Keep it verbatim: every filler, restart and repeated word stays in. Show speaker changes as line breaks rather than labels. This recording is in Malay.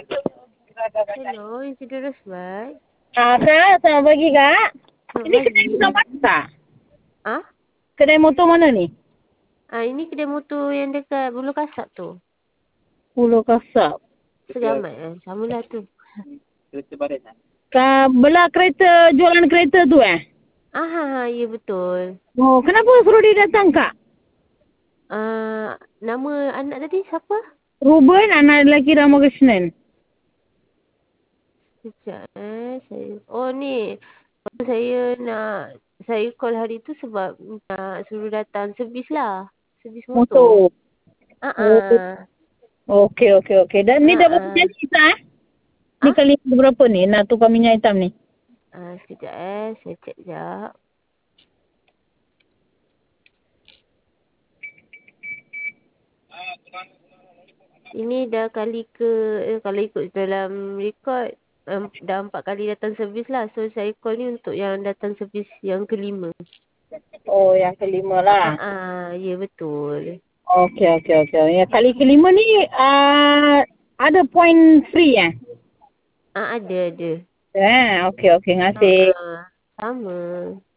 Hello, Encik Rosbat.
Ah, Kak, selamat pagi, Kak.
Selamat
Ini kedai
pagi.
motor mana, Kak?
Ah,
Kedai motor mana ni?
ah ini kedai motor yang dekat Bulu Kasap tu.
Pulau Kasab.
Segamat eh. Samalah tu.
Kak, belah kereta, jualan kereta tu eh?
Ah, ha, ha, ya betul.
Oh, kenapa suruh dia datang, Kak?
Ah, nama anak tadi siapa?
Ruben, anak lelaki Ramakrishnan.
Sekejap eh. Saya, oh ni. Saya nak, saya call hari tu sebab nak suruh datang servis lah. Servis motor.
Motor.
Ah,
Oh,
ah.
okey, okey, okey. Dan ni
Ah,
dah berapa
ah.
kali, Kak? Eh? Ni
Ah?
kali berapa ni nak tukar minyak hitam ni?
Ah, sekejap eh. Saya cek sekejap. Ini dah kali ke, eh, kalau ikut dalam rekod, um, dah empat kali datang servis lah. So, saya call ni untuk yang datang servis yang kelima.
Oh, yang kelima
Ah,
lah.
ah, ah, ya betul.
Okey, okey, okey. Yang kali kelima ni uh, ada point free eh?
Ah, ada, ada.
Eh, okey, okey. Terima
Ah,
kasih.
ah, sama.